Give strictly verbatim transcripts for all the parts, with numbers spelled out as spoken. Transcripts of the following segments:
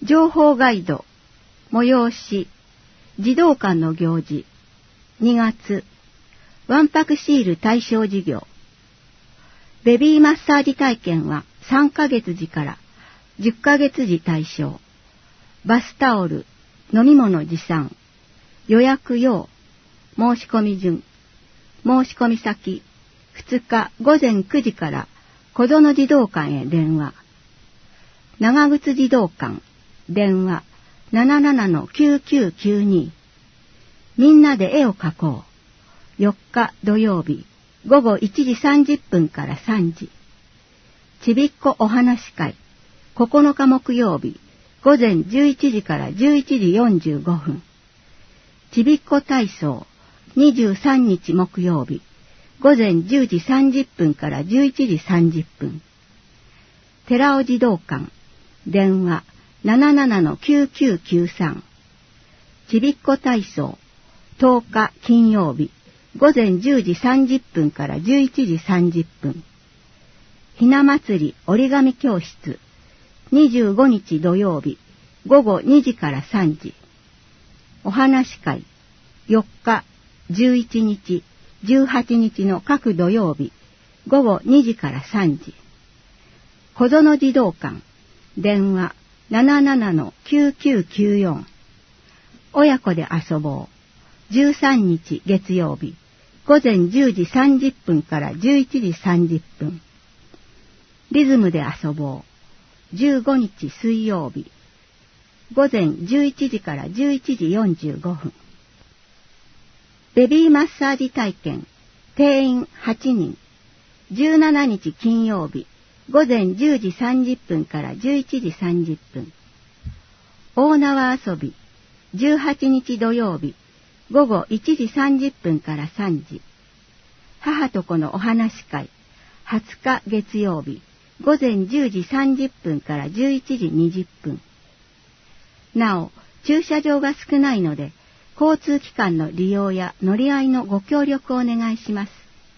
情報ガイド、催し、児童館の行事、にがつ、わんぱくシール対象事業。ベビーマッサージ体験はさんかげつじからじゅっかげつじ対象。バスタオル、飲み物持参、予約用、申し込み順、申し込み先、ふつかごぜんくじから小園児童館へ電話。長靴児童館、電話 ななななのきゅうきゅうきゅうに。みんなで絵を描こう。よっか土曜日、ごごいちじさんじゅっぷんからさんじ。ちびっこお話会、ここのか木曜日、ごぜんじゅういちじからじゅういちじよんじゅうごふん。ちびっこ体操、にじゅうさんにち木曜日、ごぜんじゅうじさんじゅっぷんからじゅういちじさんじゅっぷん。寺尾児童館、電話 ななななのきゅうきゅうきゅうさん。ちびっこ体操、とおか金曜日、ごぜんじゅうじさんじゅっぷんからじゅういちじさんじゅっぷん。ひな祭り折り紙教室、にじゅうごにち土曜日、ごごにじからさんじ。お話会、よっか、じゅういちにち、じゅうはちにちの各土曜日、ごごにじからさんじ。小園児童館、電話 ななななのきゅうきゅうきゅうよん。親子で遊ぼう、じゅうさんにち月曜日、ごぜんじゅうじさんじゅっぷんからじゅういちじさんじゅっぷん。リズムで遊ぼう、じゅうごにち水曜日、ごぜんじゅういちじからじゅういちじよんじゅうごふん。ベビーマッサージ体験、定員はちにん、じゅうしちにち金曜日、ごぜんじゅうじさんじゅっぷんからじゅういちじさんじゅっぷん。大縄遊び、じゅうはちにち土曜日、ごごいちじさんじゅっぷんからさんじ。母と子のお話会、はつか月曜日、ごぜんじゅうじさんじゅっぷんからじゅういちじにじゅっぷん。なお、駐車場が少ないので、交通機関の利用や乗り合いのご協力をお願いします。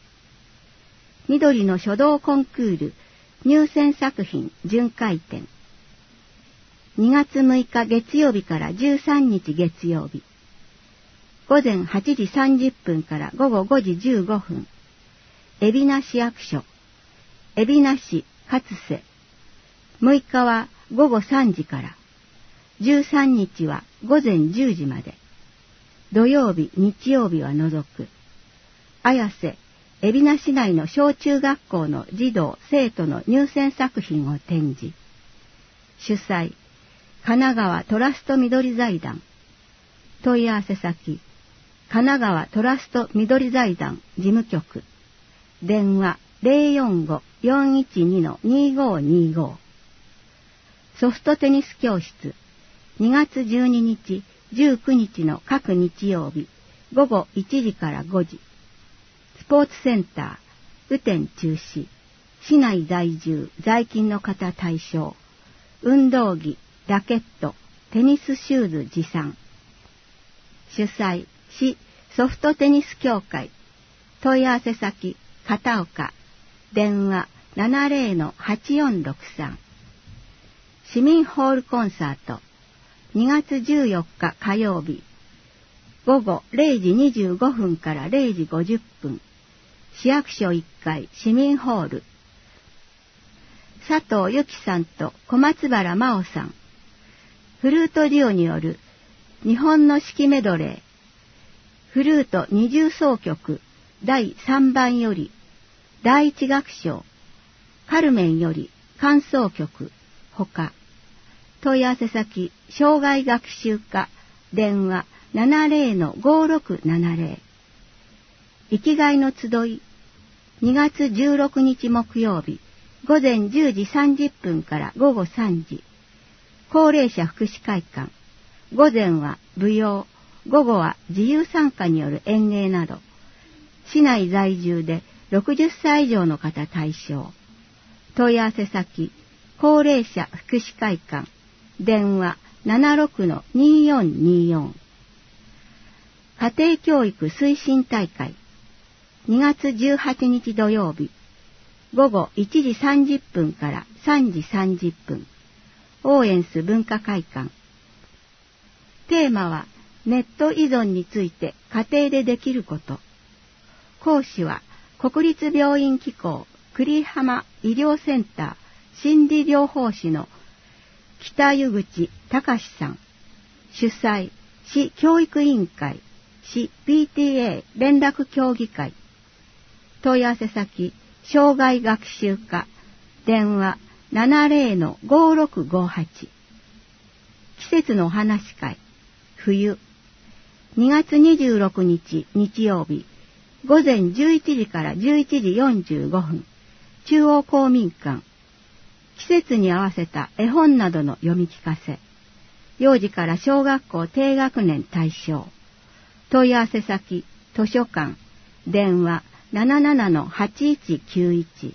緑の書道コンクール入選作品巡回展。にがつむいか月曜日からじゅうさんにち月曜日。ごぜんはちじさんじゅっぷんからごごごじじゅうごふん。海老名市役所。海老名市勝瀬。むいかはごごさんじから。じゅうさんにちはごぜんじゅうじまで。土曜日、日曜日は除く。綾瀬、海老名市内の小中学校の児童・生徒の入選作品を展示。主催、神奈川トラスト緑財団。問い合わせ先、神奈川トラスト緑財団事務局。電話 ゼロよんご よんいちに にごにご。ソフトテニス教室、にがつじゅうににち、じゅうくにちの各日曜日、ごごいちじからごじ。スポーツセンター、雨天中止。市内在住、在勤の方対象。運動着、ラケット、テニスシューズ持参。主催、市ソフトテニス協会。問い合わせ先、片岡。電話 ななぜろのはちよんろくさん。市民ホールコンサート。にがつじゅうよっか火曜日。ごごれいじにじゅうごふんかられいじごじゅっぷん。市役所いっかい市民ホール。佐藤由紀さんと小松原真央さん。フルートデュオによる日本の四季メドレー。フルート二重奏曲だいさんばんよりだいいち楽章。カルメンより間奏曲ほか。問い合わせ先、障害学習課、電話 ななぜろのごろくななぜろ。生きがいの集い、にがつじゅうろくにち木曜日、ごぜんじゅうじさんじゅっぷんからごごさんじ。高齢者福祉会館、午前は舞踊、午後は自由参加による演芸など、市内在住でろくじゅっさい以上の方対象。問い合わせ先、高齢者福祉会館、電話 ななろくのによんによん。家庭教育推進大会、にがつじゅうはちにち土曜日、ごごいちじさんじゅっぷんからさんじさんじゅっぷん。 オーエンス文化会館。テーマはネット依存について家庭でできること。講師は国立病院機構栗浜医療センター心理療法士の北湯口隆さん。主催、市教育委員会、市 ピーティーエー 連絡協議会。問い合わせ先、障害学習課、電話 ななゼロ ごろくごはち。季節のお話会、冬。にがつにじゅうろくにち日曜日、午前じゅういちじからじゅういちじよんじゅうごふん、中央公民館。季節に合わせた絵本などの読み聞かせ。幼児から小学校低学年対象。問い合わせ先、図書館、電話 なななな はちいちきゅういち。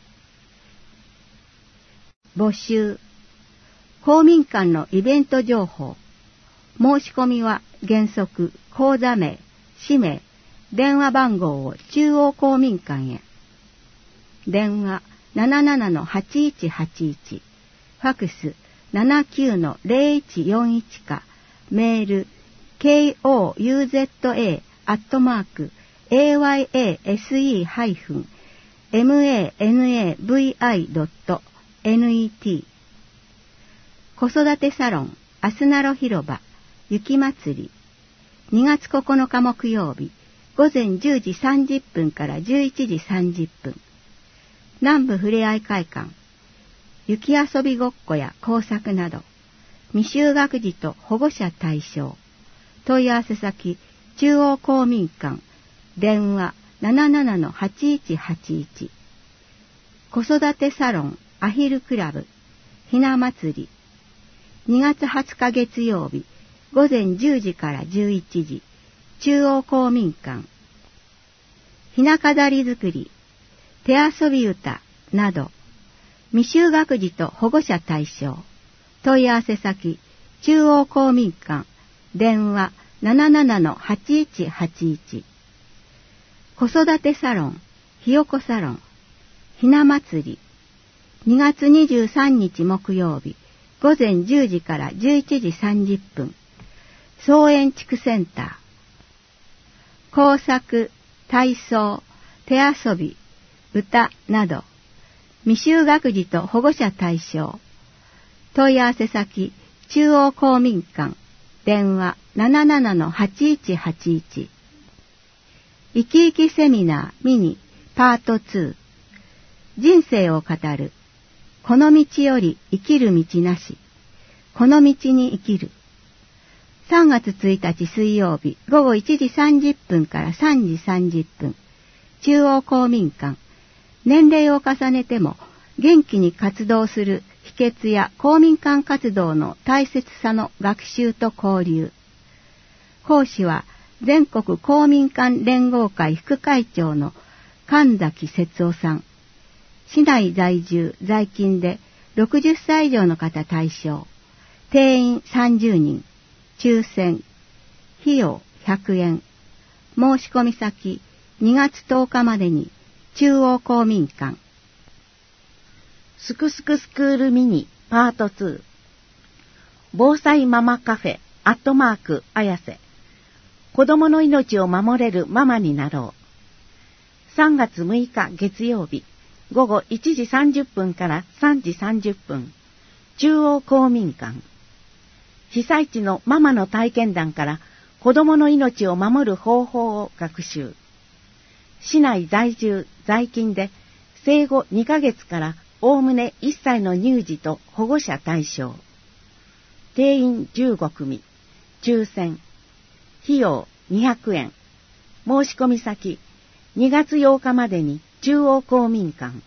募集。公民館のイベント情報。申し込みは原則、口座名、氏名、電話番号を中央公民館へ。電話 なななな はちいちはちいち。ファクス ななきゅう ゼロいちよんいち か、メール ケーオーユーゼットエー アットマーク エーワイエーエスイー ハイフン マナビ ドット ネット。子育てサロンアスナロ広場雪まつり。にがつここのか木曜日、午前じゅうじさんじゅっぷんからじゅういちじさんじゅっぷん。南部ふれあい会館。雪遊びごっこや工作など。未就学児と保護者対象。問い合わせ先、中央公民館。電話 なななな はちいちはちいち。子育てサロンアヒルクラブ。ひな祭り。にがつはつか月曜日、午前じゅうじからじゅういちじ。中央公民館。ひな飾り作り。手遊び歌など。未就学児と保護者対象。問い合わせ先、中央公民館。電話 なななな はちいちはちいち。子育てサロン、ひよこサロン、ひな祭り。にがつにじゅうさんにち木曜日、午前じゅうじからじゅういちじさんじゅっぷん。草園地区センター。工作、体操、手遊び、歌など。未就学児と保護者対象。問い合わせ先、中央公民館。電話 なななな はちいちはちいち。生き生きセミナーミニパートツー。人生を語る。この道より生きる道なし。この道に生きる。さんがつついたち水曜日午後いちじさんじゅっぷんからさんじさんじゅっぷん。中央公民館。年齢を重ねても元気に活動する秘訣や公民館活動の大切さの学習と交流。講師は全国公民館連合会副会長の神崎節夫さん。市内在住在勤でろくじゅっさい以上の方対象。定員さんじゅうにん。抽選。費用ひゃくえん。申し込み先にがつとおかまでに中央公民館。 すくすくスクールミニパートツー。防災ママカフェアットマークあやせ。子供の命を守れるママになろう。さんがつむいか月曜日午後いちじさんじゅっぷんからさんじさんじゅっぷん。中央公民館。被災地のママの体験談から子供の命を守る方法を学習。市内在住在勤で生後にかげつからおおむねいっさいの乳児と保護者対象。定員じゅうごくみ。抽選。費用にひゃくえん。申し込み先にがつようかまでに中央公民館。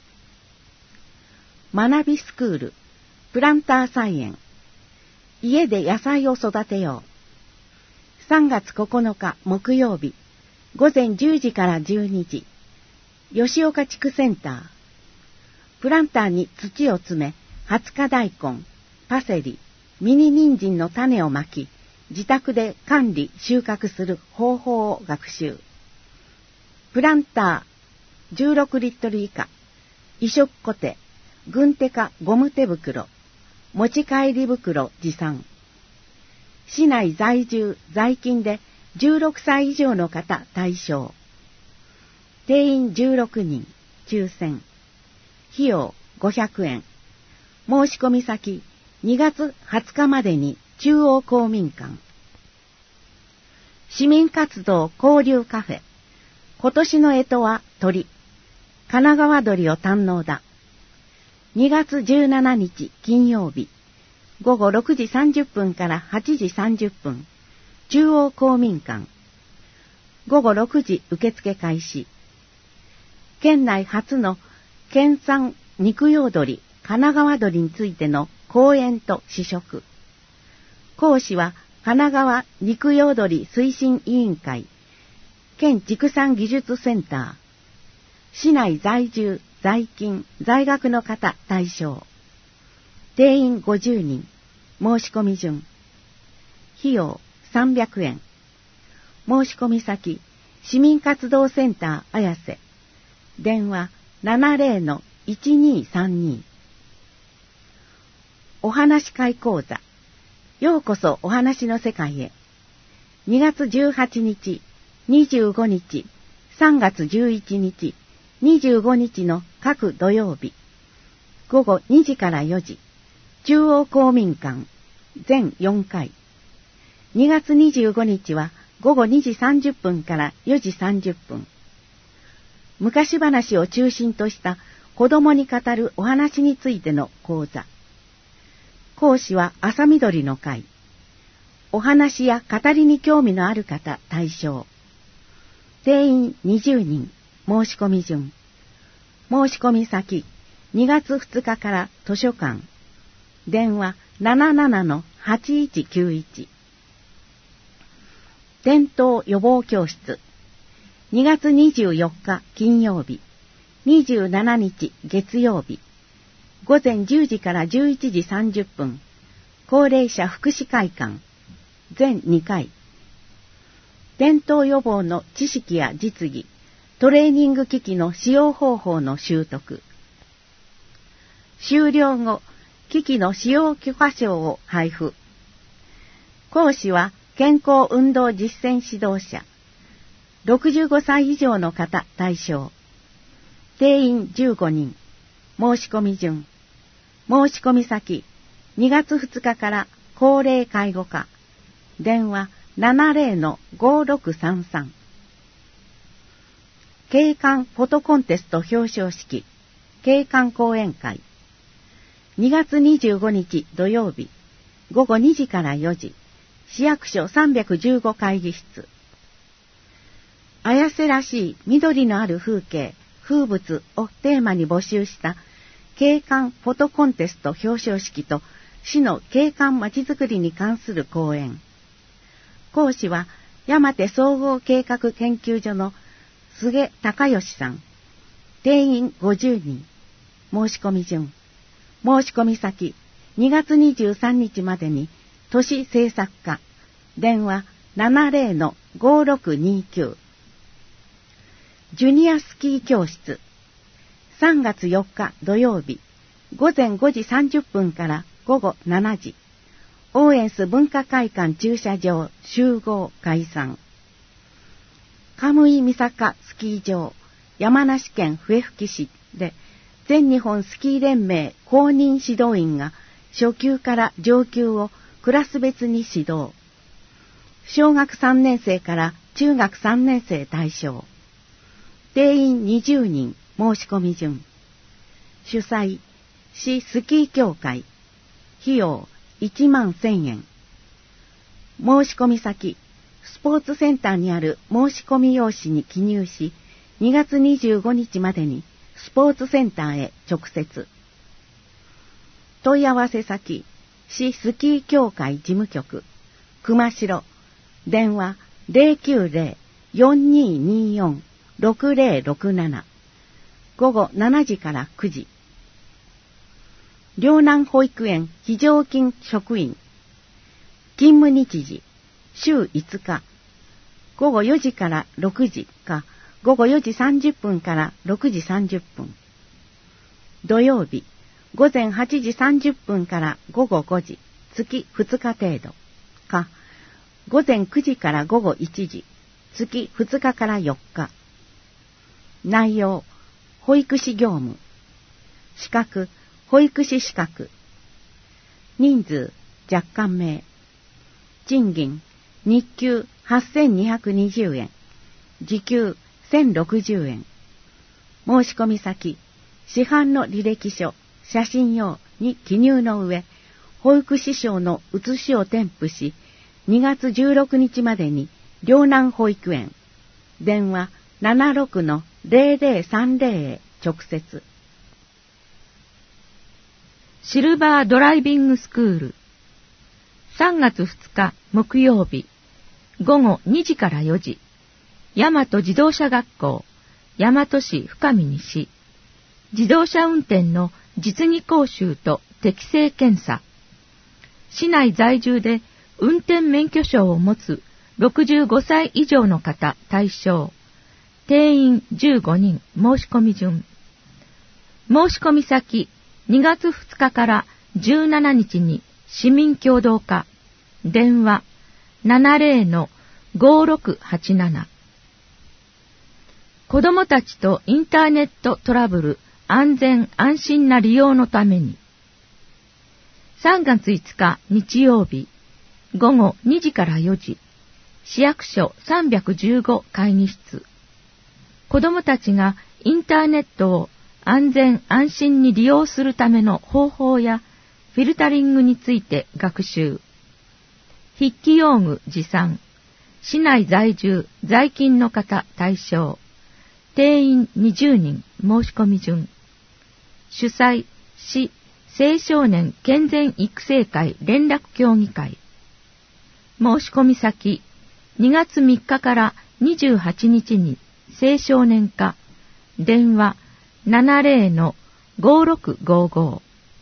学びスクールプランター菜園。家で野菜を育てよう。さんがつここのか木曜日午前じゅうじからじゅうにじ。吉岡地区センター。プランターに土を詰め、はつか大根、パセリ、ミニ人参の種をまき、自宅で管理・収穫する方法を学習。プランターじゅうろくリットル以下、移植コテ、軍手かゴム手袋、 持ち帰り袋持参。市内在住在勤でじゅうろくさい以上の方対象。定員じゅうろくにん、抽選。費用ごひゃくえん。申し込み先にがつはつかまでに中央公民館。市民活動交流カフェ。今年の干支は鳥。神奈川鳥を堪能だ。にがつじゅうしちにち金曜日。ごごろくじさんじゅっぷんからはちじさんじゅっぷん。中央公民館。ごごろくじ受付開始。県内初の県産肉用鶏、神奈川鶏についての講演と試食。講師は神奈川肉用鶏推進委員会、県畜産技術センター、市内在住、在勤、在学の方対象。定員ごじゅうにん、申し込み順。費用さんびゃくえん。申し込み先、市民活動センター綾瀬。電話 ななぜろのいちにさんに。お話し会講座。ようこそお話の世界へ。にがつじゅうはちにち、にじゅうごにち、さんがつじゅういちにち、にじゅうごにちの各土曜日。ごごにじからよじ。中央公民館。全よんかい。にがつにじゅうごにちはごごにじさんじゅっぷんからよじさんじゅっぷん。昔話を中心とした子供に語るお話についての講座。講師は朝緑の会。お話や語りに興味のある方対象。定員にじゅうにん、申し込み順。申し込み先、にがつふつかから図書館。電話 ななななのはちいちきゅういち。転倒予防教室。にがつにじゅうよっか金曜日、にじゅうしちにち月曜日、ごぜんじゅうじからじゅういちじさんじゅっぷん、高齢者福祉会館、全にかい。転倒予防の知識や実技、トレーニング機器の使用方法の習得。終了後、機器の使用許可証を配布。講師は健康運動実践指導者。ろくじゅうごさい以上の方対象。定員じゅうごにん。申し込み順。申し込み先、にがつふつかから高齢介護課。電話 ななぜろのごろくさんさん。景観フォトコンテスト表彰式、景観講演会。にがつにじゅうごにち土曜日、ごごにじからよじ、市役所さんびゃくじゅうご会議室。綾瀬らしい緑のある風景、風物をテーマに募集した景観フォトコンテスト表彰式と市の景観まちづくりに関する講演。講師は山手総合計画研究所の菅隆義さん。定員ごじゅうにん。申し込み順。申し込み先、にがつにじゅうさんにちまでに都市政策課。電話 ななぜろのごろくにきゅう。ジュニアスキー教室。さんがつよっか土曜日、ごぜんごじさんじゅっぷんからごごしちじ。オーエンス文化会館駐車場集合解散。カムイ三坂スキー場、山梨県笛吹市で全日本スキー連盟公認指導員が初級から上級をクラス別に指導。小学さんねんせいから中学さんねんせい対象。定員にじゅうにん、申し込み順。主催、市スキー協会。費用いちまんせんえん。申し込み先、スポーツセンターにある申し込み用紙に記入し、にがつにじゅうごにちまでにスポーツセンターへ直接。問い合わせ先、市スキー協会事務局、熊代。電話 ゼロきゅうゼロ よんにーにーよん ろくゼロろくなな。ごごしちじからくじ。陵南保育園非常勤職員。勤務日時、週いつか。ごごよじからろくじか、ごごよじさんじゅっぷんからろくじさんじゅっぷん。土曜日、 午前はちじさんじゅっぷんから午後ごじ、月ふつか程度か、午前くじから午後いちじ、月ふつかからよっか。内容、保育士業務。資格、保育士資格。人数、若干名。賃金、日給はっせんにひゃくにじゅうえん。時給せんろくじゅうえん。申し込み先、市販の履歴書、写真用に記入の上、保育士証の写しを添付し、にがつじゅうろくにちまでに両南保育園、電話 ななろくのゼロゼロさんゼロ へ直接。 シルバードライビングスクールさんがつふつか木曜日午後にじからよじ、大和自動車学校大和市深見西、自動車運転の実技講習と適性検査。市内在住で運転免許証を持つろくじゅうごさい以上の方対象。定員じゅうごにん、申し込み順。申し込み先、にがつふつかからじゅうしちにちに市民協働課、電話 ななゼロのごろくはちなな。子どもたちとインターネットトラブル安全安心な利用のために。さんがついつか日曜日午後にじからよじ、市役所さんびゃくじゅうご会議室。子どもたちがインターネットを安全安心に利用するための方法やフィルタリングについて学習。筆記用具持参。市内在住在勤の方対象。定員にじゅうにん、申し込み順。主催、市青少年健全育成会連絡協議会。申し込み先、にがつみっかからにじゅうはちにちに青少年課、電話 ななゼロのごろくごご。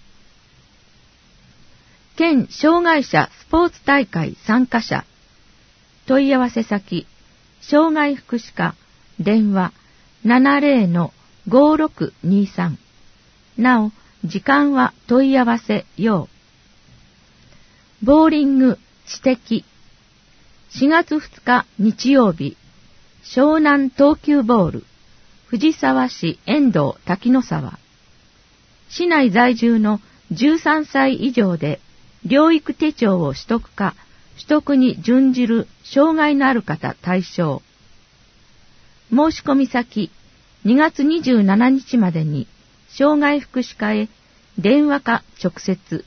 県障害者スポーツ大会参加者。問い合わせ先、障害福祉課、電話 ななゼロのごろくにさん。なお、時間は問い合わせ要。ボーリング知的。しがつふつか日曜日、湘南東急ボール、藤沢市遠藤滝野沢。市内在住のじゅうさんさい以上で、療育手帳を取得か、取得に準じる障害のある方対象。申し込み先、にがつにじゅうしちにちまでに、障害福祉課へ電話か直接。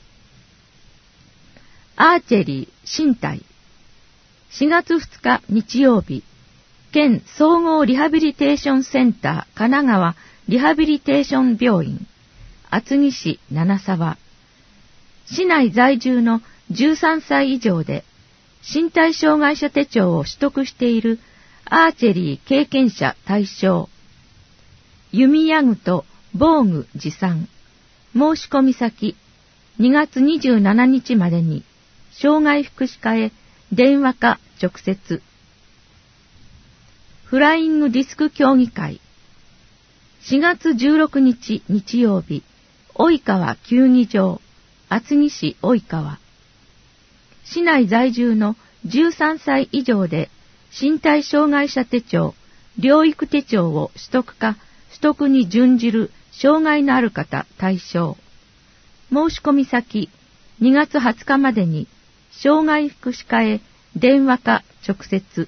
アーチェリー身体。しがつふつか日曜日、県総合リハビリテーションセンター神奈川リハビリテーション病院厚木市七沢。市内在住のじゅうさんさい以上で身体障害者手帳を取得しているアーチェリー経験者対象。弓矢具と防具持参。申し込み先、にがつにじゅうしちにちまでに障害福祉課へ電話か直接。フライングディスク競技会。しがつじゅうろくにち日曜日、及川球技場、厚木市及川。市内在住のじゅうさんさい以上で身体障害者手帳、療育手帳を取得か取得に準じる障害のある方対象。申し込み先、にがつはつかまでに障害福祉課へ電話か直接。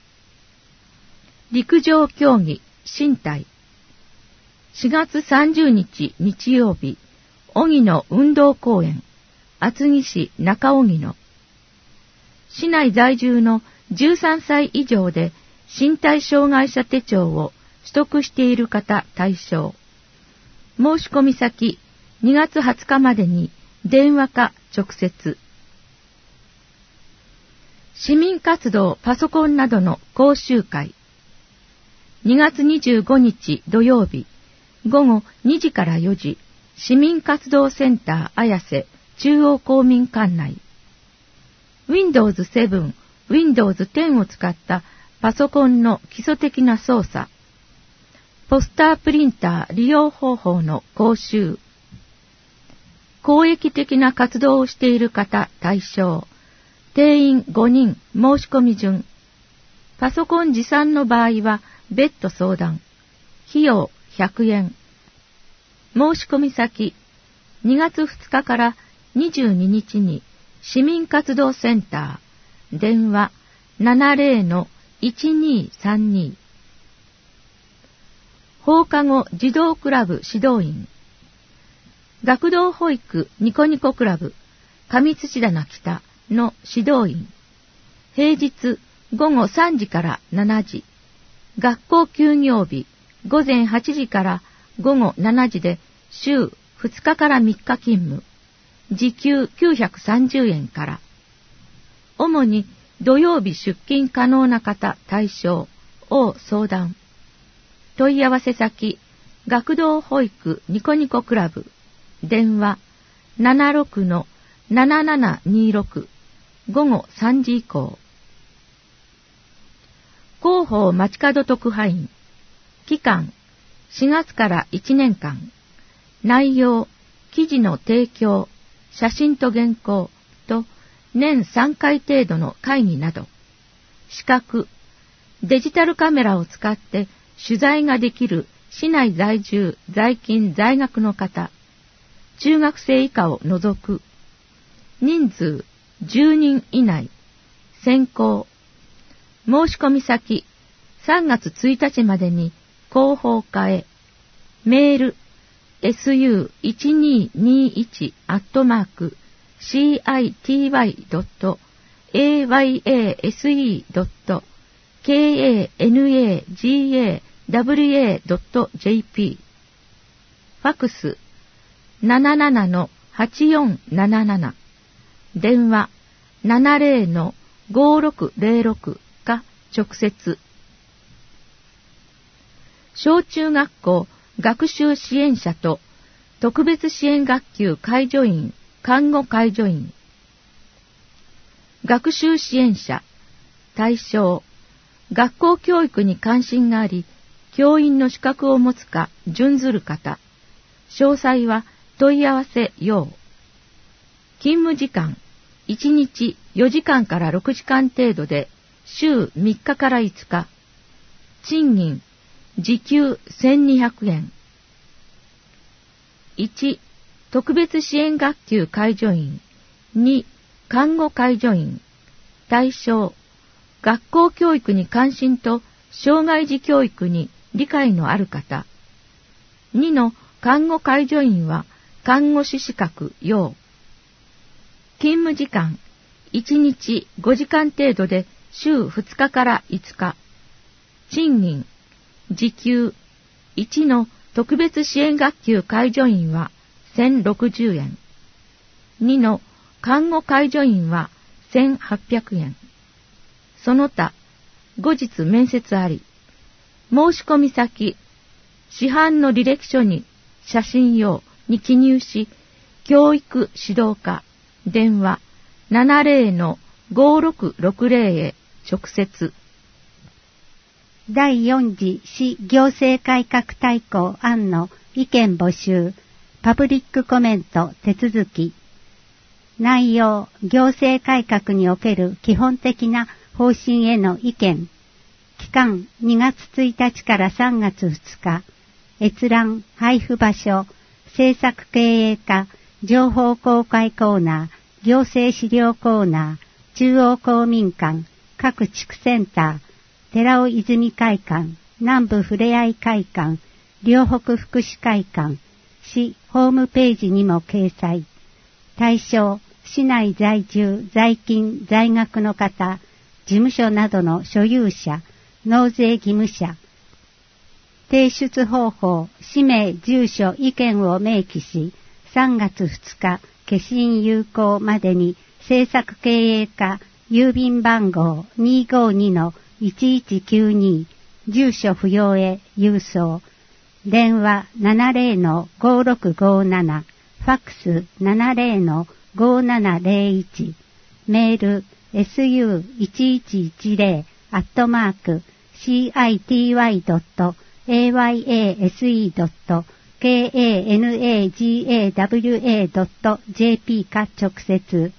陸上競技身体。しがつさんじゅうにち日曜日、荻野運動公園、厚木市中荻野。市内在住のじゅうさんさい以上で身体障害者手帳を取得している方対象。申し込み先、にがつはつかまでに電話か直接。市民活動パソコンなどの講習会。にがつにじゅうごにち土曜日、午後にじからよじ、市民活動センター綾瀬中央公民館内。ウィンドウズセブン、ウィンドウズテンを使ったパソコンの基礎的な操作。ポスタープリンター利用方法の講習。 公益的な活動をしている方対象。定員ごにん申し込み順。パソコン持参の場合は別途相談。費用ひゃくえん。申し込み先、にがつふつかからにじゅうににちに市民活動センター、電話 ななぜろのいちにーさんに。放課後児童クラブ指導員。学童保育ニコニコクラブ上土棚北の指導員。平日ごごさんじからしちじ。学校休業日ごぜんはちじからごごしちじで週ふつかからみっか勤務。時給きゅうひゃくさんじゅうえんから。主に土曜日出勤可能な方対象を相談。問い合わせ先、学童保育ニコニコクラブ。電話 ななろくのななななにろく 午後さんじ以降。広報街角特派員。期間しがつからいちねんかん。内容、記事の提供、写真と原稿と年さんかい程度の会議など。資格、デジタルカメラを使って取材ができる市内在住、在勤、在学の方。中学生以下を除く。人数じゅうにん以内。選考。申し込み先、さんがつついたちまでに広報課へ。メール、エスユーいちにーにーいち アットマーク シーアイティーワイ ドット エーワイエーエスイー ドット ケーエーエヌエージーエーダブリューエー ドット ジェーピー。ファクス、ななななのはちよんなななな。電話 ななぜろのごろくぜろろく か直接。小中学校学習支援者と特別支援学級介助員、看護介助員。学習支援者対象、学校教育に関心があり、教員の資格を持つか準ずる方。詳細は問い合わせよう。勤務時間、いちにちよじかんからろくじかん程度で、週みっかからいつか。賃金、時給せんにひゃくえん。いち、特別支援学級介助員。に、看護介助員。対象、学校教育に関心と障害児教育に理解のある方。にの看護介助員は看護師資格要。勤務時間、いちにちごじかん程度で週ふつかからいつか。賃金、時給、いちの特別支援学級介助員はせんろくじゅうえん。にの看護介助員はせんはっぴゃくえん。その他、後日面接あり。申し込み先、市販の履歴書に写真用に記入し、教育指導課、電話 ななぜろのごろくろくぜろ へ直接。 だいよん次市行政改革大綱案の意見募集、パブリックコメント手続き。内容、行政改革における基本的な方針への意見。期間にがつついたちからさんがつふつか。閲覧、配布場所、政策経営課、情報公開コーナー、行政資料コーナー、中央公民館、各地区センター、寺尾泉会館、南部ふれあい会館、両北福祉会館、市ホームページにも掲載。対象、市内在住、在勤、在学の方、事務所などの所有者、納税義務者。提出方法、氏名、住所、意見を明記し、さんがつふつか、消印有効までに政策経営課、郵便番号 にーごーにのいちいちきゅうに、住所不要へ郵送。電話 ななぜろのごろくごなな、ファックス ななぜろのごななぜろいち、メール エスユーいちいちいちぜろ アットマーク シーアイティーワイ ドット エーワイエーエスイー ドットケーエーエヌエージーエーダブリューエードットジェーピー か直接。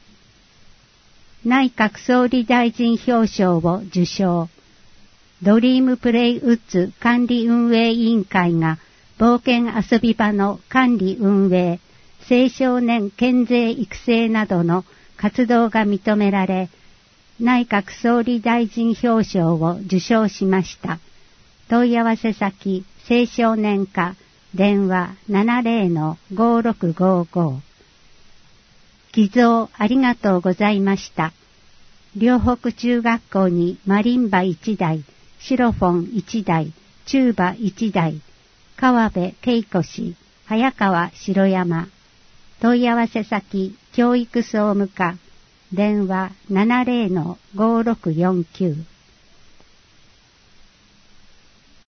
内閣総理大臣表彰を受賞。ドリームプレイウッズ管理運営委員会が冒険遊び場の管理運営、青少年健全育成などの活動が認められ、内閣総理大臣表彰を受賞しました。問い合わせ先、青少年課、電話 ななゼロのごろくごご。寄贈ありがとうございました。両北中学校にマリンバいちだい、シロフォンいちだい、チューバいちだい、川辺恵子氏、早川城山。問い合わせ先、教育総務課、電話 ななゼロのごろくよんきゅう。